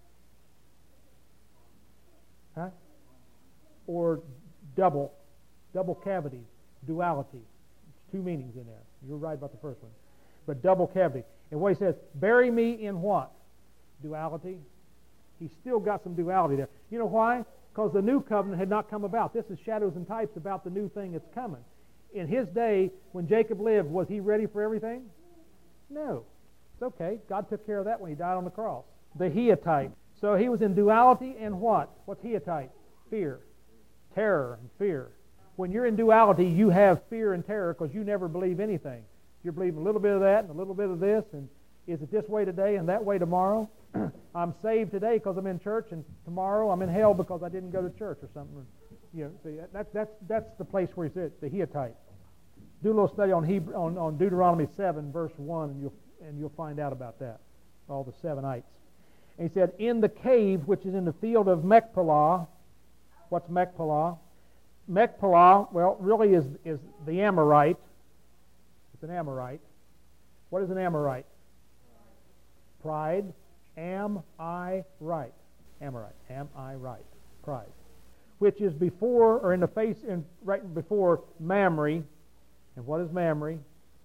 Huh? Or double cavity, duality. There's 2 meanings in there. You're right about the first one. But double cavity. And what He says, bury me in what? Duality. He's still got some duality there. You know why? because the new covenant had not come about. This is shadows and types about the new thing that's coming. In his day, when Jacob lived, was he ready for everything? No. It's okay. God took care of that when he died on the cross. The Hittite. So he was in duality and what? What's Hittite? Fear. Terror and fear. When you're in duality, you have fear and terror because you never believe anything. You believe a little bit of that and a little bit of this, and is it this way today and that way tomorrow? I'm saved today because I'm in church, and tomorrow I'm in hell because I didn't go to church or something. You know, see, that's the place where he's at, the Hittite. Do a little study on Deuteronomy 7, verse 1, and you'll find out about that, all the Sevenites. And he said, in the cave which is in the field of Machpelah. What's Machpelah? Machpelah, well, really is the Amorite. It's an Amorite. What is an Amorite? Pride. Am I right? Amorite. Am I right? Pride. Which is before, or in the face, right before Mamre. And what is Mamre?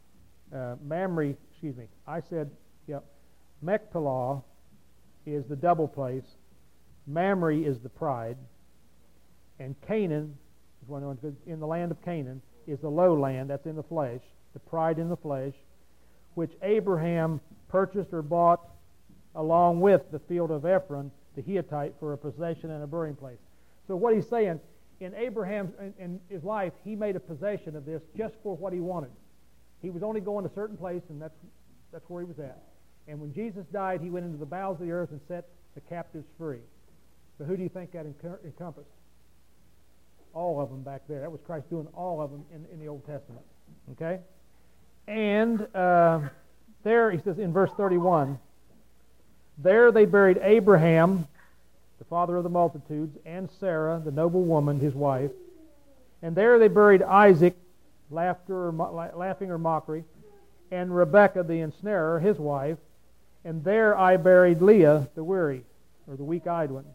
I said, yep. Machpelah is the double place. Mamre is the pride. And Canaan, is one of the ones in the land of Canaan, is the low land, that's in the flesh, the pride in the flesh, which Abraham purchased or bought along with the field of Ephron, the Hittite, for a possession and a burying place. So what he's saying, in Abraham's in his life, he made a possession of this just for what he wanted. He was only going to a certain place, and that's where he was at. And when Jesus died, he went into the bowels of the earth and set the captives free. But who do you think that encompassed? All of them back there. That was Christ doing all of them in the Old Testament. Okay? And there, he says in verse 31, there they buried Abraham, the father of the multitudes, and Sarah, the noble woman, his wife. And there they buried Isaac, laughing or mockery, and Rebekah, the ensnarer, his wife. And there I buried Leah, the weary, or the weak-eyed one.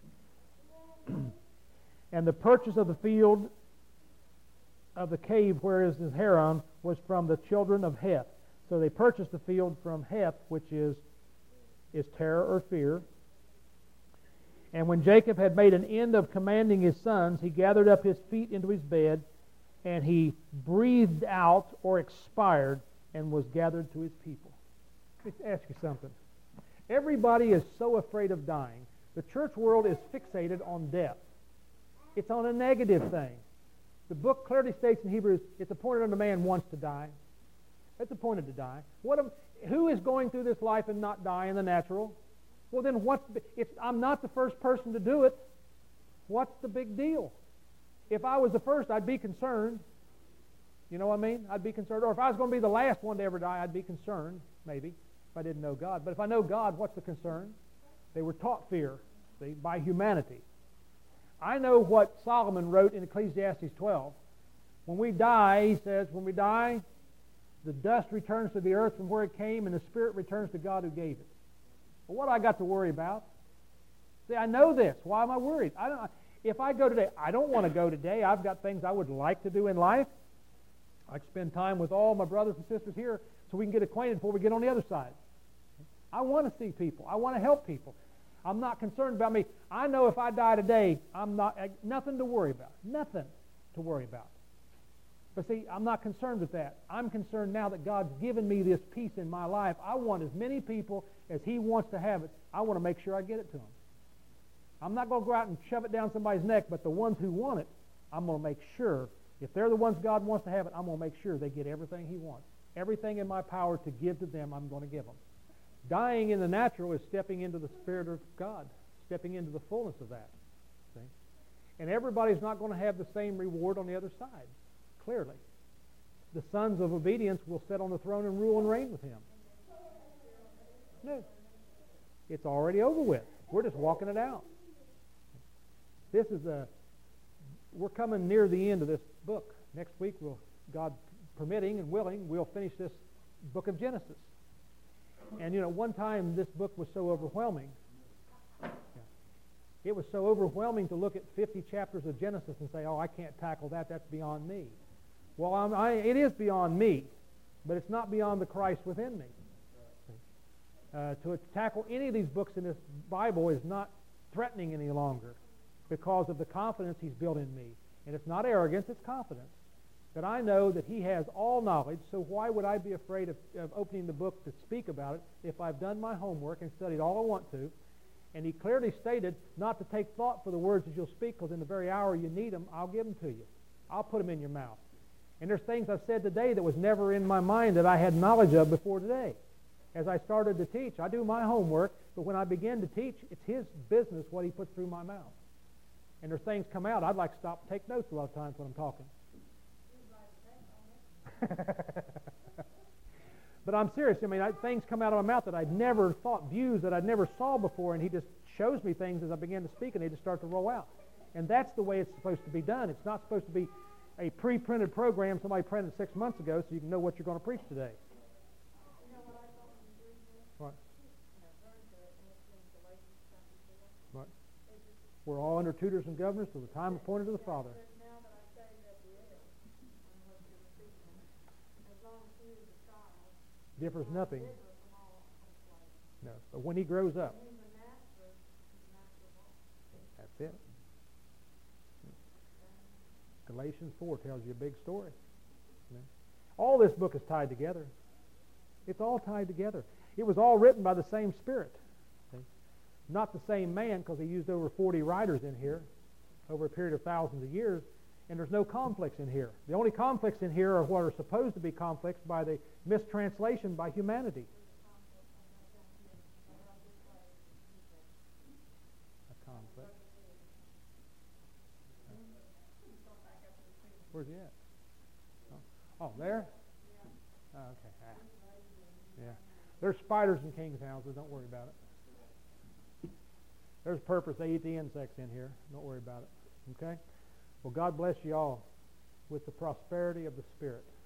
And the purchase of the field of the cave where is Haran was from the children of Heth. So they purchased the field from Heth, which is terror or fear. And when Jacob had made an end of commanding his sons, he gathered up his feet into his bed, and he breathed out or expired and was gathered to his people. Let me ask you something. Everybody is so afraid of dying. The church world is fixated on death. It's on a negative thing. The book clearly states in Hebrews, it's appointed unto man once to die. It's appointed to die. Who is going through this life and not die in the natural? Well, then I'm not the first person to do it. What's the big deal? If I was the first, I'd be concerned. You know what I mean? I'd be concerned. Or if I was going to be the last one to ever die, I'd be concerned, maybe, if I didn't know God. But if I know God, what's the concern? They were taught fear, see, by humanity. I know what Solomon wrote in Ecclesiastes 12. When we die, he says, when we die, the dust returns to the earth from where it came, and the spirit returns to God who gave it. Well, what do I got to worry about? See, I know this. Why am I worried? If I go today, I don't want to go today. I've got things I would like to do in life. I spend time with all my brothers and sisters here so we can get acquainted before we get on the other side. I want to see people. I want to help people. I'm not concerned about me. I know if I die today, nothing to worry about. Nothing to worry about. But see, I'm not concerned with that. I'm concerned now that God's given me this peace in my life. I want as many people as He wants to have it. I want to make sure I get it to them. I'm not going to go out and shove it down somebody's neck, but the ones who want it, I'm going to make sure, if they're the ones God wants to have it, I'm going to make sure they get everything He wants. Everything in my power to give to them, I'm going to give them. Dying in the natural is stepping into the Spirit of God, stepping into the fullness of that. See? And everybody's not going to have the same reward on the other side, clearly. The sons of obedience will sit on the throne and rule and reign with Him. No. It's already over with. We're just walking it out. We're coming near the end of this book. Next week, God permitting and willing, we'll finish this book of Genesis. And one time this book was so overwhelming. It was so overwhelming to look at 50 chapters of Genesis and say, oh, I can't tackle that. That's beyond me. Well, it is beyond me, but it's not beyond the Christ within me. To tackle any of these books in this Bible is not threatening any longer. because of the confidence He's built in me. And it's not arrogance, it's confidence. That I know that He has all knowledge, so why would I be afraid of opening the book to speak about it if I've done my homework and studied all I want to? And He clearly stated not to take thought for the words that you'll speak, because in the very hour you need them, I'll give them to you. I'll put them in your mouth. And there's things I've said today that was never in my mind that I had knowledge of before today. As I started to teach, I do my homework, but when I begin to teach, it's His business what He puts through my mouth. And there's things come out, I'd like to stop and take notes a lot of times when I'm talking. But I'm serious. I mean, things come out of my mouth that I'd never thought, views that I'd never saw before, and He just shows me things as I begin to speak, and they just start to roll out. And that's the way it's supposed to be done. It's not supposed to be a pre-printed program somebody printed 6 months ago so you can know what you're going to preach today. What? What? We're all under tutors and governors till the time appointed to the Father. Differs nothing. No, but when he grows up, that's it. Galatians 4 tells you a big story. All this book is tied together. It's all tied together. It was all written by the same Spirit. Not the same man, because he used over 40 writers in here over a period of thousands of years, and there's no conflicts in here. The only conflicts in here are what are supposed to be conflicts by the mistranslation by humanity. A conflict. Where's he at? Oh, there? Oh, okay. Yeah. There's spiders in king's houses. Don't worry about it. There's purpose. They eat the insects in here. Don't worry about it. Okay? Well, God bless you all with the prosperity of the Spirit.